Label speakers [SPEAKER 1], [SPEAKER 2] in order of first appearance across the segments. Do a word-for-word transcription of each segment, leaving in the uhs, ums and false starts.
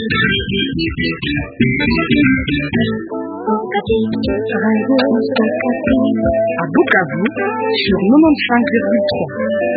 [SPEAKER 1] À Bukavu, sur quatre-vingt-quinze virgule trois.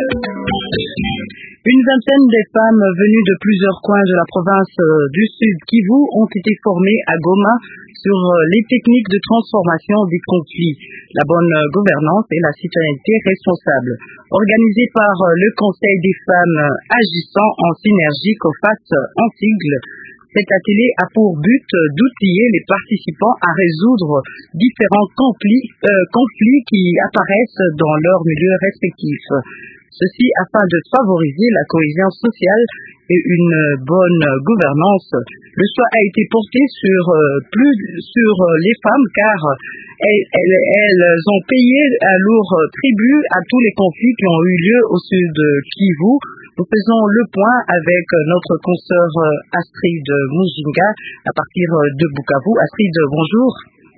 [SPEAKER 1] Une vingtaine des femmes venues de plusieurs coins de la province du Sud Kivu ont été formées à Goma sur les techniques de transformation des conflits, la bonne gouvernance et la citoyenneté responsable. Organisé par le Conseil des femmes agissant en synergie COFAS en sigle, cet atelier a pour but d'outiller les participants à résoudre différents conflits, euh, conflits qui apparaissent dans leurs milieux respectifs. Ceci afin de favoriser la cohésion sociale et une bonne gouvernance. Le choix a été porté sur euh, plus sur les femmes car elles, elles, elles ont payé un lourd tribut à tous les conflits qui ont eu lieu au sud de Kivu. Nous faisons le point avec notre consoeur Astrid Mujinga à partir de Bukavu. Astrid, bonjour.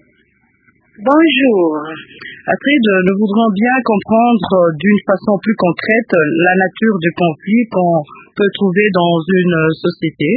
[SPEAKER 2] Bonjour.
[SPEAKER 1] Astrid, nous voudrions bien comprendre d'une façon plus concrète la nature du conflit qu'on peut trouver dans une société.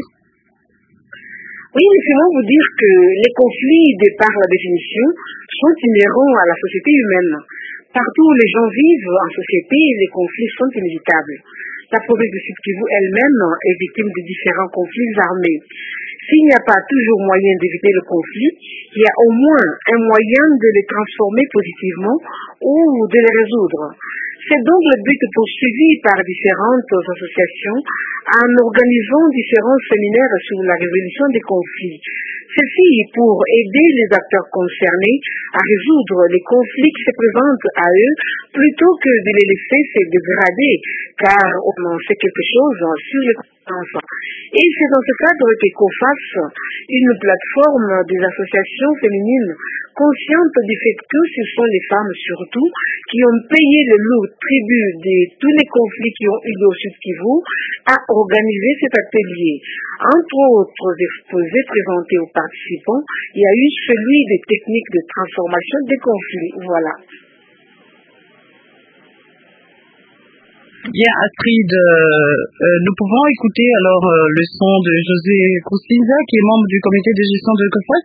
[SPEAKER 2] Oui, laissez-moi vous dire que les conflits, de par la définition, sont inhérents à la société humaine. Partout où les gens vivent en société, les conflits sont inévitables. La province du Sud Kivu elle-même est victime de différents conflits armés. S'il n'y a pas toujours moyen d'éviter le conflit, il y a au moins un moyen de les transformer positivement ou de les résoudre. C'est donc le but poursuivi par différentes associations en organisant différents séminaires sur la résolution des conflits. Ceci pour aider les acteurs concernés à résoudre les conflits qui se présentent à eux plutôt que de les laisser se dégrader, car on en sait quelque chose sur les conséquences. Et c'est dans ce cadre que COFAS, une plateforme des associations féminines conscientes du fait que ce sont les femmes surtout qui ont payé le lourd tribut de tous les conflits qui ont eu lieu au Sud Kivu, a organisé cet atelier. Entre autres exposés présentés aux participants, il y a eu celui des techniques de transformation des conflits. Voilà.
[SPEAKER 1] Bien, Astrid, euh, euh, nous pouvons écouter alors euh, le son de José Koussinza, qui est membre du comité de gestion de COFAS.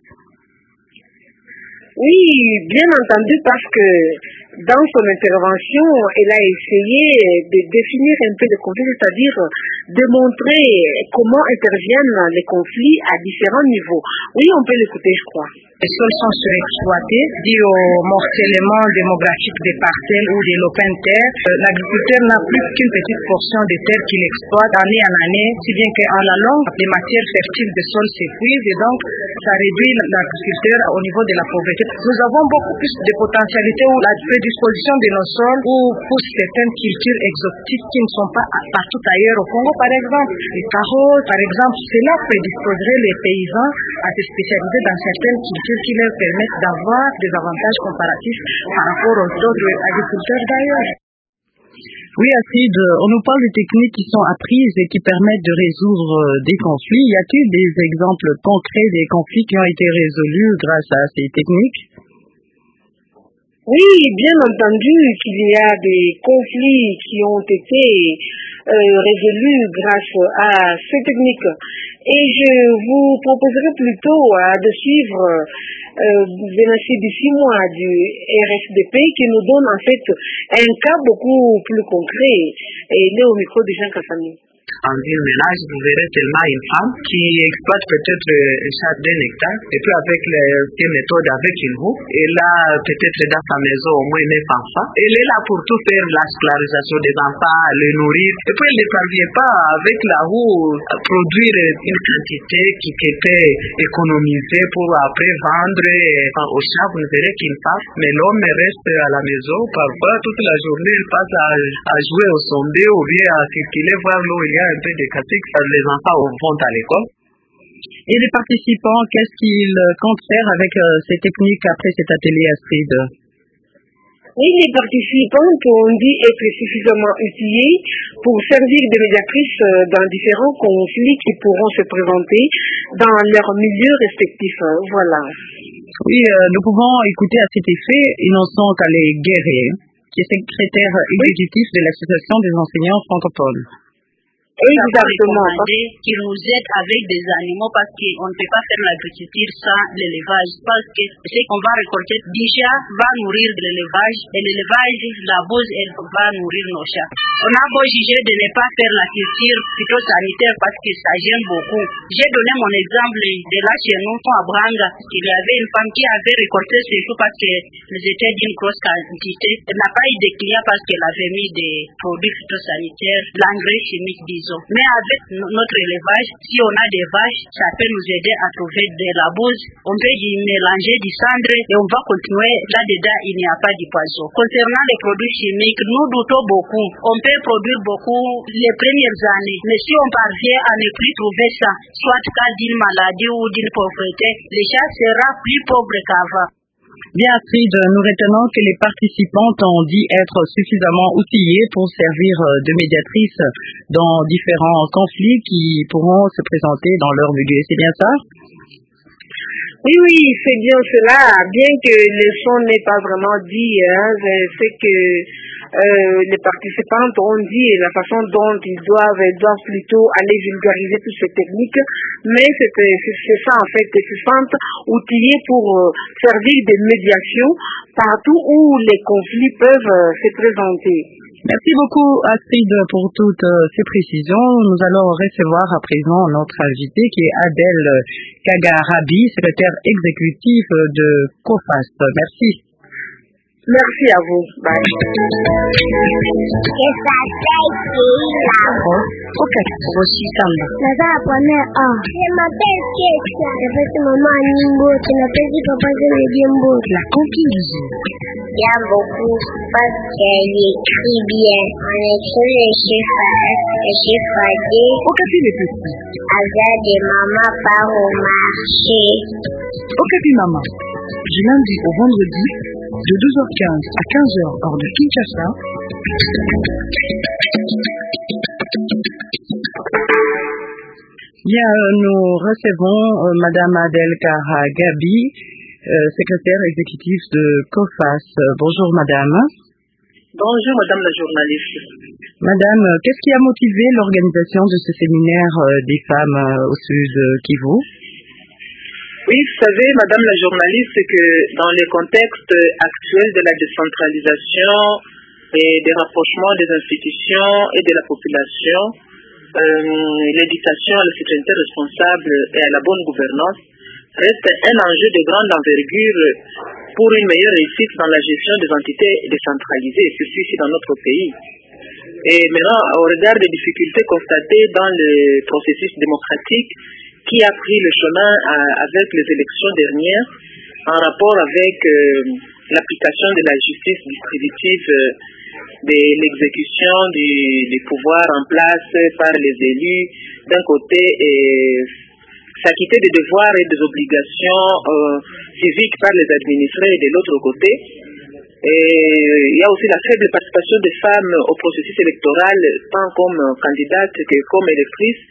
[SPEAKER 2] Oui, bien entendu, parce que dans son intervention, elle a essayé de définir un peu le conflit, c'est-à-dire de montrer comment interviennent les conflits à différents niveaux. Oui, on peut l'écouter, je crois.
[SPEAKER 3] Les sols sont surexploités, dû au morcellement démographique des parcelles ou des lopins de terre. L'agriculteur n'a plus qu'une petite portion de terre qu'il exploite d'année en année, si bien qu'en la longue, les matières fertiles des sols s'épuisent et donc ça réduit l'agriculteur au niveau de la pauvreté. Nous avons beaucoup plus de potentialité ou la prédisposition de nos sols où poussent certaines cultures exotiques qui ne sont pas partout ailleurs au Congo, par exemple. Les carottes, par exemple, cela prédisposerait les paysans à se spécialiser dans certaines cultures qui leur permettent d'avoir des avantages comparatifs par rapport aux autres agriculteurs d'ailleurs.
[SPEAKER 1] Oui, Astrid, on nous parle des techniques qui sont apprises et qui permettent de résoudre des conflits. Y a-t-il des exemples concrets des conflits qui ont été résolus grâce à ces techniques?
[SPEAKER 2] Oui, bien entendu qu'il y a des conflits qui ont été euh, résolus grâce à ces techniques. Et je vous proposerai plutôt euh, de suivre euh, de six mois du R S D P qui nous donne en fait un cas beaucoup plus concret. Et il est au micro de Jean Kassami.
[SPEAKER 4] En une ménage, vous verrez tellement une femme qui exploite peut-être un champ d'un hectare et puis avec les méthodes avec une roue, elle a peut-être dans sa maison au moins neuf enfants. Elle est là pour tout faire, la scolarisation des enfants, les nourrir. Et puis elle ne parvient pas avec la roue à produire une quantité qui était économisée pour après vendre au champ. Vous ne verrez qu'une femme, mais l'homme reste à la maison. Parfois, toute la journée, il passe à, à jouer au sondé ou bien à circuler voir l'eau. Il y a un peu de catholiques, les enfants vont à l'école.
[SPEAKER 1] Et les participants, qu'est-ce qu'ils comptent faire avec euh, ces techniques après cet atelier, Astrid?
[SPEAKER 2] Oui, les participants ont dit être suffisamment outillés pour servir de médiatrices dans différents conflits qui pourront se présenter dans leurs milieux respectifs. Voilà.
[SPEAKER 1] Oui, euh, nous pouvons écouter à cet effet Innocent Kalé-Guéré, qui est secrétaire exécutif de l'Association des enseignants francophones.
[SPEAKER 2] Exactement.
[SPEAKER 3] Qu'ils nous aident avec des animaux parce qu'on ne peut pas faire l'agriculture sans l'élevage. Parce que ce qu'on va récolter déjà va nourrir de l'élevage et l'élevage, la bouse, elle va nourrir nos chats. On a beau juger de ne pas faire la culture phytosanitaire parce que ça gêne beaucoup. J'ai donné mon exemple de là chez nous, à Branga, il y avait une femme qui avait récolté ses choux parce qu'ils étaient d'une grosse quantité. Elle n'a pas eu de clients parce qu'elle avait mis des produits phytosanitaires, l'engrais chimique, disons. Mais avec notre élevage, si on a des vaches, ça peut nous aider à trouver de la bouse. On peut y mélanger du cendre et on va continuer. Là-dedans, il n'y a pas de poison. Concernant les produits chimiques, nous doutons beaucoup. On peut produire beaucoup les premières années. Mais si on parvient à ne plus trouver ça, soit cas d'une maladie ou d'une pauvreté, les chats seront plus pauvres qu'avant.
[SPEAKER 1] Bien, Astrid, nous retenons que les participantes ont dit être suffisamment outillées pour servir de médiatrices dans différents conflits qui pourront se présenter dans leur milieu. C'est bien ça?
[SPEAKER 2] Oui, oui, c'est bien cela. Bien que le son n'est pas vraiment dit, hein, c'est que euh, les participantes ont dit la façon dont ils doivent, ils doivent plutôt aller vulgariser toutes ces techniques, mais c'est, c'est ça en fait, ils se sentent outillés pour euh, servir de médiation partout où les conflits peuvent euh, se présenter.
[SPEAKER 1] Merci beaucoup Astrid pour toutes ces précisions. Nous allons recevoir à présent notre invité qui est Adèle Kagarabi, secrétaire exécutive de COFAS. Merci.
[SPEAKER 2] Merci à vous. Bye.
[SPEAKER 5] Je m'appelle Ketia. Je fais maman Nimbo. Tu m'appelles papa de Nimbo.
[SPEAKER 3] La conclusion.
[SPEAKER 5] Bien beaucoup parce qu'elle écrit bien. On écrit les chiffres S, les chiffres D.
[SPEAKER 3] Au café les petits.
[SPEAKER 5] Avec des mamans part au marché.
[SPEAKER 3] Au café maman. Du lundi au vendredi. De douze heures quinze à quinze heures hors de Kinshasa.
[SPEAKER 1] Bien, nous recevons euh, Madame Adèle Kagarabi, euh, secrétaire exécutive de COFAS. Bonjour Madame.
[SPEAKER 6] Bonjour Madame la journaliste.
[SPEAKER 1] Madame, qu'est-ce qui a motivé l'organisation de ce séminaire euh, des femmes euh, au sud euh, Kivu?
[SPEAKER 6] Oui, vous savez, Madame la journaliste, que dans le contexte actuel de la décentralisation et des rapprochements des institutions et de la population, euh, l'éducation à la citoyenneté responsable et à la bonne gouvernance reste un enjeu de grande envergure pour une meilleure réussite dans la gestion des entités décentralisées, ceci ici dans notre pays. Et maintenant, au regard des difficultés constatées dans le processus démocratique, qui a pris le chemin à, avec les élections dernières en rapport avec euh, l'application de la justice distributive euh, de l'exécution du, du pouvoir en place par les élus d'un côté et s'acquitter des devoirs et des obligations euh, civiques par les administrés de l'autre côté. Et il y a aussi la faible participation des femmes au processus électoral tant comme candidates que comme électrices.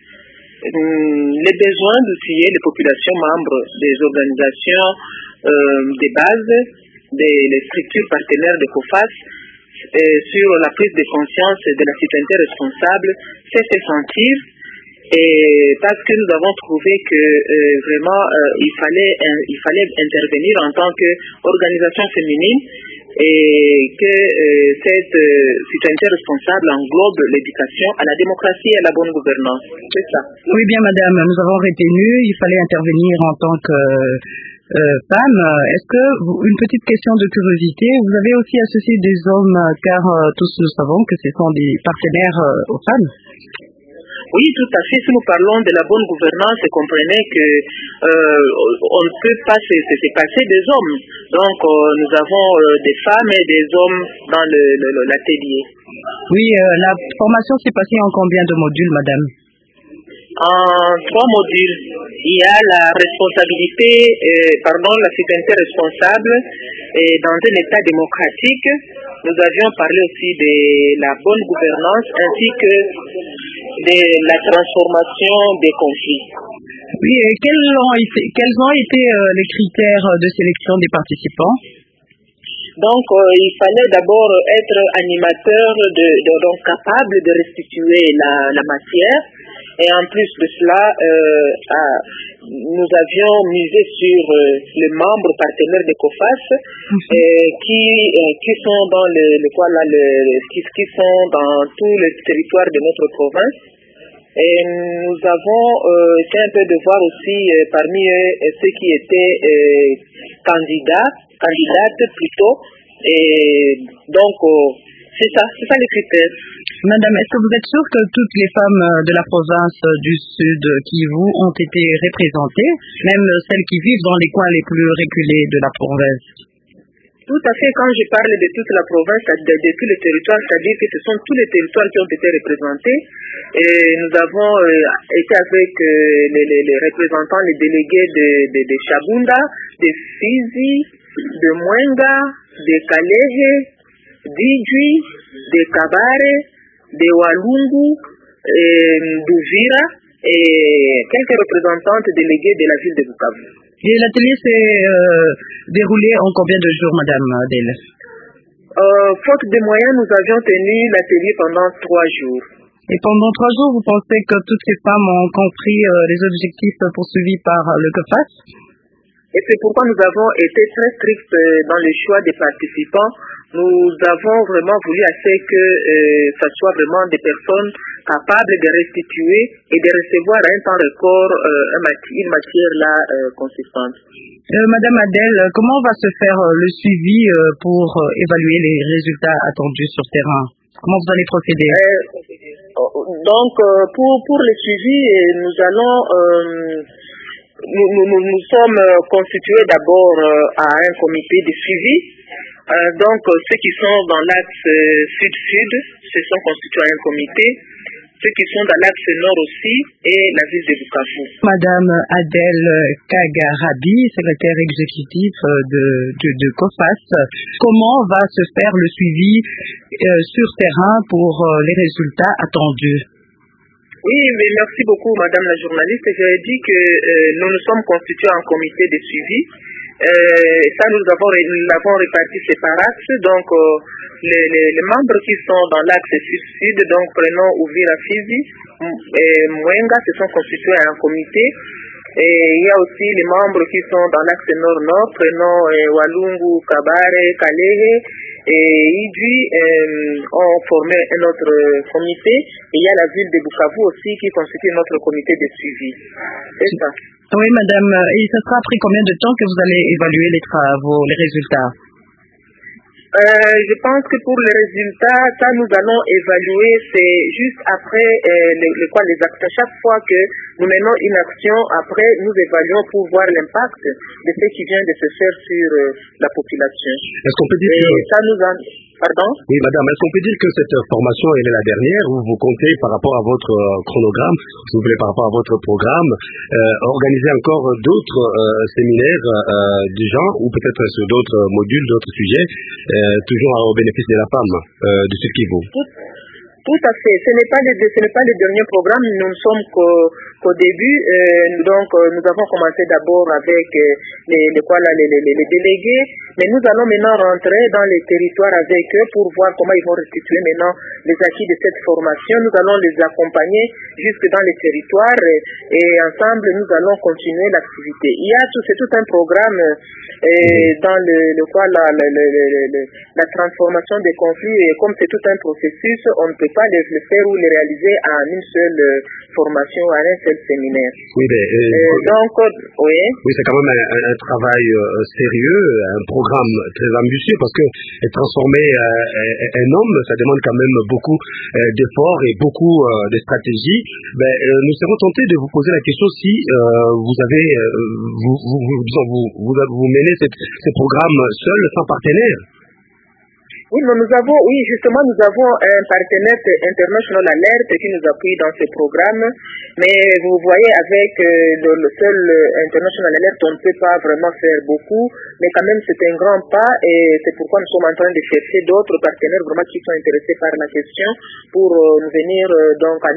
[SPEAKER 6] Les besoins d'outiller les populations membres des organisations euh, de base, des les structures partenaires de COFAS euh, sur la prise de conscience de la citoyenneté responsable s'est fait sentir, et parce que nous avons trouvé que euh, vraiment euh, il fallait euh, il fallait intervenir en tant qu'organisation féminine et que euh, cette euh, citoyenneté responsable englobe l'éducation à la démocratie et à la bonne gouvernance. C'est ça.
[SPEAKER 1] Oui, bien madame, nous avons retenu, il fallait intervenir en tant que euh, femme. Est-ce que, vous, une petite question de curiosité, vous avez aussi associé des hommes, car euh, tous nous savons que ce sont des partenaires euh, aux femmes?
[SPEAKER 6] Oui, tout à fait. Si nous parlons de la bonne gouvernance, comprenez que euh, on ne peut pas se, se, se passer des hommes. Donc, euh, nous avons euh, des femmes et des hommes dans le, le, l'atelier.
[SPEAKER 1] Oui, euh, la formation s'est passée en combien de modules, madame?
[SPEAKER 6] En trois modules. Il y a la responsabilité, euh, pardon, la citoyenneté responsable et dans un État démocratique. Nous avions parlé aussi de la bonne gouvernance ainsi que de la transformation des conflits.
[SPEAKER 1] Oui, et quels ont été, quels ont été euh, les critères de sélection des participants?
[SPEAKER 6] Donc, euh, il fallait d'abord être animateur, de, de, donc capable de restituer la, la matière. Et en plus de cela, euh, ah, nous avions misé sur euh, les membres partenaires de COFAS mm-hmm. euh, qui, euh, qui sont dans le, le, quoi, là, le, qui, qui sont dans tous les territoires de notre province. Et nous avons euh, été un peu de voir aussi euh, parmi eux ceux qui étaient euh, candidats, candidates plutôt. Et donc, euh, c'est ça, c'est ça les critères.
[SPEAKER 1] Madame, est-ce que vous êtes sûre que toutes les femmes de la province du Sud Kivu ont été représentées, même celles qui vivent dans les coins les plus reculés de la province?
[SPEAKER 6] Tout à fait, quand je parle de toute la province, de, de tous les territoires, c'est-à-dire que ce sont tous les territoires qui ont été représentés. Et nous avons euh, été avec euh, les, les, les représentants, les délégués de, de, de Chabunda, de Fizi, de Mwenga, de Kalehe, d'Idjui, de Kabare, de Walungu, euh, d'Uvira et quelques représentantes déléguées de la ville de Bukavu.
[SPEAKER 1] Et l'atelier s'est euh, déroulé en combien de jours, Madame Adel?
[SPEAKER 6] euh, Faute de moyens, nous avions tenu l'atelier pendant trois jours.
[SPEAKER 1] Et pendant trois jours, vous pensez que toutes ces femmes ont compris euh, les objectifs poursuivis par euh, le COFAS?
[SPEAKER 6] Et c'est pourquoi nous avons été très stricts dans le choix des participants. Nous avons vraiment voulu assez que euh, ça soit vraiment des personnes capables de restituer et de recevoir à un temps record euh, une matière là euh, consistante.
[SPEAKER 1] Euh, Madame Adel, comment va se faire euh, le suivi euh, pour euh, évaluer les résultats attendus sur terrain? Comment vous allez procéder?
[SPEAKER 6] euh, Donc, euh, pour, pour le suivi, nous allons... Euh, Nous, nous, nous, nous sommes constitués d'abord euh, à un comité de suivi. Euh, donc, euh, ceux qui sont dans l'axe euh, sud-sud se sont constitués à un comité. Ceux qui sont dans l'axe nord aussi et la ville de Bukavu.
[SPEAKER 1] Madame Adel Kagarabi, secrétaire exécutif de, de, de COFAS, comment va se faire le suivi euh, sur terrain pour euh, les résultats attendus?
[SPEAKER 6] Oui, mais merci beaucoup, Madame la journaliste. J'avais dit que euh, nous nous sommes constitués en comité de suivi. Euh, ça, nous avons nous l'avons réparti séparat. Donc, euh, les, les, les membres qui sont dans l'axe sud-sud, donc prenons Uvira Fizi et Mwenga, se sont constitués en comité. Et il y a aussi les membres qui sont dans l'axe nord-nord, prenons euh, Walungu, Kabare, Kalehe et Idjui, euh, ont formé un autre comité. Et il y a la ville de Bukavu aussi qui constitue notre comité de suivi. C'est ça.
[SPEAKER 1] Oui, madame. Et ça sera après combien de temps que vous allez évaluer les travaux, les résultats?
[SPEAKER 6] Euh, je pense que pour les résultats, ça nous allons évaluer, c'est juste après euh, les, les, quoi, les actes. Chaque fois que nous menons une action, après nous évaluons pour voir l'impact de ce qui vient de se faire sur euh, la population.
[SPEAKER 7] Est-ce qu'on peut dire
[SPEAKER 6] Et
[SPEAKER 7] que...
[SPEAKER 6] ça nous en... Pardon?
[SPEAKER 7] Oui, madame, est-ce qu'on peut dire que cette formation, elle est la dernière, ou vous comptez par rapport à votre chronogramme, si vous voulez, par rapport à votre programme, euh, organiser encore d'autres euh, séminaires euh, du genre, ou peut-être sur d'autres modules, d'autres sujets, euh, toujours au bénéfice de la femme euh, de ce qui vaut?
[SPEAKER 6] Tout, tout à fait. Ce n'est pas le, ce n'est pas le dernier programme. Nous ne sommes qu'au, qu'au début. Euh, donc, euh, nous avons commencé d'abord avec euh, les, les, quoi, là, les, les, les délégués. Mais nous allons maintenant rentrer dans les territoires avec eux pour voir comment ils vont restituer maintenant les acquis de cette formation. Nous allons les accompagner jusque dans les territoires et, et ensemble, nous allons continuer l'activité. Il y a tout, c'est tout un programme euh, dans le, le quoi, la, la, la, la, la, la transformation des conflits. Et comme c'est tout un processus, on ne peut pas les, les faire ou les réaliser en une seule euh, formation, en un seul séminaire.
[SPEAKER 7] Oui, mais, euh,
[SPEAKER 6] euh, donc, oui.
[SPEAKER 7] Oui, c'est quand même un, un, un travail euh, sérieux, un programme très ambitieux, parce que transformer euh, un homme, ça demande quand même beaucoup euh, d'efforts et beaucoup euh, de stratégies. Ben, euh, nous serons tentés de vous poser la question si euh, vous avez, euh, vous, vous, vous, disons, vous, vous, vous menez cette, ce programme seul, sans partenaire.
[SPEAKER 6] Oui, mais nous avons, oui, justement, nous avons un partenaire International Alert qui nous appuie dans ce programme. Mais vous voyez, avec euh, le, le seul International Alert, on ne peut pas vraiment faire beaucoup. Mais quand même, c'est un grand pas et c'est pourquoi nous sommes en train de chercher d'autres partenaires vraiment qui sont intéressés par la question pour euh, nous venir euh, donc en aide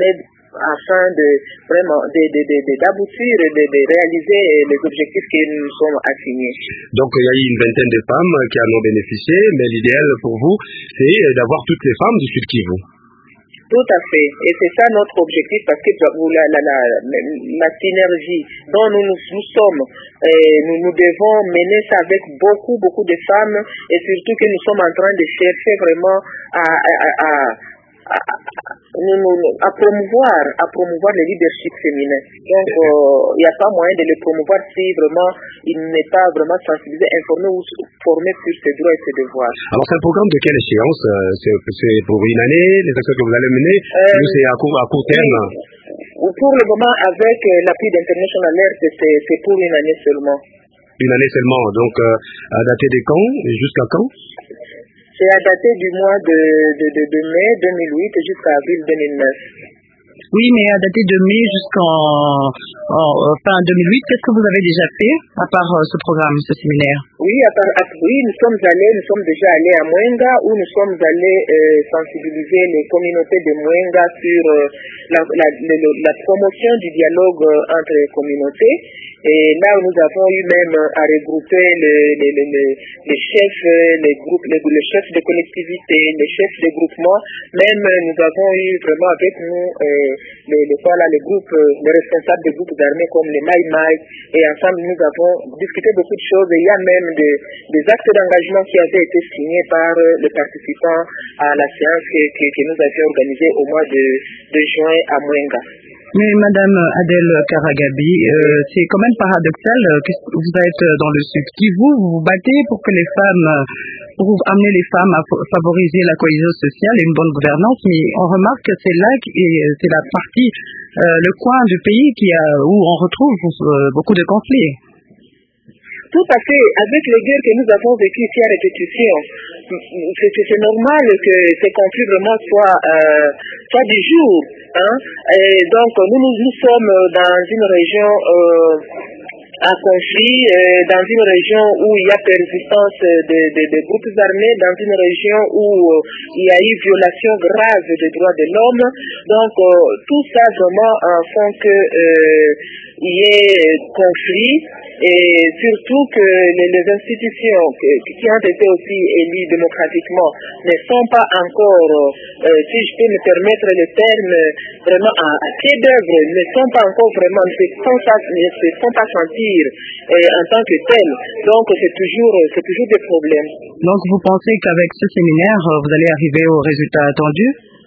[SPEAKER 6] afin de vraiment de, de, de, de, d'aboutir et de, de réaliser les objectifs que nous nous sommes assignés.
[SPEAKER 7] Donc il y a eu une vingtaine de femmes qui en ont bénéficié, mais l'idéal pour vous, c'est d'avoir toutes les femmes du Sud Kivu.
[SPEAKER 6] Tout à fait. Et c'est ça notre objectif parce que la, la, la, la synergie dont nous, nous, nous sommes, euh, nous, nous devons mener ça avec beaucoup, beaucoup de femmes et surtout que nous sommes en train de chercher vraiment à, à, à, à, à, nous, nous, à promouvoir, à promouvoir le leadership féminin. Donc, il n'y a pas moyen de le promouvoir si vraiment il n'est pas vraiment sensibilisé, informé ou formé sur ses droits et ses devoirs.
[SPEAKER 7] Alors, c'est un programme de quelle échéance? C'est, c'est pour une année, les actions que vous allez mener, euh, ou c'est à court, à court terme?
[SPEAKER 6] Oui. Pour le moment, avec l'appui d'International Alert, c'est, c'est pour une année seulement.
[SPEAKER 7] Une année seulement, donc euh, à dater de quand? Jusqu'à quand?
[SPEAKER 6] C'est à dater du mois de, de, de, de mai deux mille huit jusqu'à avril deux mille neuf.
[SPEAKER 1] Oui, mais à dater de mai jusqu'en en, euh, fin deux mille huit, qu'est-ce que vous avez déjà fait à part euh, ce programme, ce séminaire?
[SPEAKER 6] Oui, à part, à, oui, nous sommes allés, nous sommes déjà allés à Mwenga où nous sommes allés euh, sensibiliser les communautés de Mwenga sur euh, la, la, la, la promotion du dialogue euh, entre les communautés. Et là où nous avons eu même à regrouper les, les, les, les, les chefs, les groupes, les, les chefs de collectivités, les chefs de groupements, même nous avons eu vraiment avec nous euh, les, les, voilà, les groupes, les responsables des groupes armés comme les Maï Maï, et ensemble nous avons discuté beaucoup de choses et il y a même des, des actes d'engagement qui avaient été signés par les participants à la séance que, que, que nous avions organisée au mois de, de juin à Mwenga.
[SPEAKER 1] Mais Madame Adèle Karagabi, euh, c'est quand même paradoxal que vous êtes dans le Sud Kivu, vous vous battez pour que les femmes, pour amener les femmes à favoriser la cohésion sociale et une bonne gouvernance, mais on remarque que c'est là, c'est la partie, euh, le coin du pays qui a, où on retrouve euh, beaucoup de conflits.
[SPEAKER 6] Tout à fait. Avec les guerres que nous avons vécues ici à répétition, c'est, c'est normal que ces conflits vraiment soient, euh, soient du jour. Hein? Et donc, nous, nous, nous sommes dans une région euh, à conflit, euh, dans une région où il y a persistance de, de, de groupes armés, dans une région où euh, il y a eu violation grave des droits de l'homme. Donc, euh, tout ça vraiment euh, font que euh, il y ait conflit. Et surtout que les, les institutions que, qui ont été aussi élues démocratiquement ne sont pas encore, euh, si je peux me permettre le terme, vraiment à, à pied d'œuvre, ne sont pas encore vraiment, ne se font pas, ne se font pas sentir euh, en tant que telles. Donc c'est toujours, c'est toujours des problèmes.
[SPEAKER 1] Donc vous pensez qu'avec ce séminaire, vous allez arriver au résultat attendu?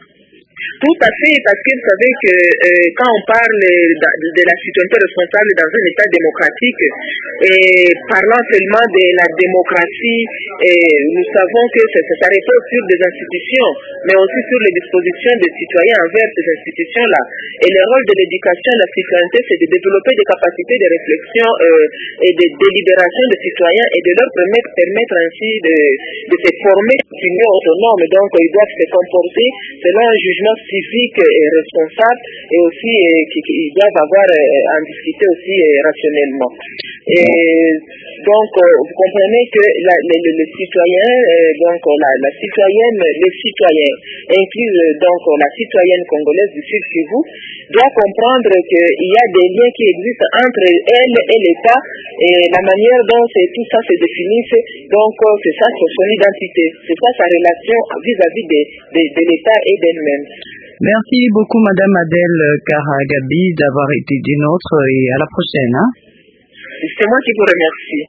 [SPEAKER 6] Tout à fait, parce que vous savez que euh, quand on parle de, de la citoyenneté responsable dans un État démocratique, et parlant seulement de la démocratie, et nous savons que ça, ça repose sur des institutions, mais aussi sur les dispositions des citoyens envers ces institutions-là. Et le rôle de l'éducation et de la citoyenneté, c'est de développer des capacités de réflexion euh, et de délibération des citoyens et de leur permettre, permettre ainsi de, de se former une autonome. Donc, ils doivent se comporter selon un jugement civique et responsable et aussi euh, qu'ils doivent avoir euh, en discuter aussi euh, rationnellement. Et donc euh, vous comprenez que la, les, les, les citoyens, euh, donc la, la citoyenne, les citoyens, inclus euh, donc la citoyenne congolaise du Sud Kivu, doit comprendre qu'il y a des liens qui existent entre elle et l'État et la manière dont c'est, tout ça se définit, donc euh, c'est ça son identité, c'est ça sa relation vis-à-vis de, de, de l'État et d'elle-même.
[SPEAKER 1] Merci beaucoup Madame Adèle Karagabi d'avoir été des nôtres et à la prochaine. Hein?
[SPEAKER 6] C'est moi qui vous remercie.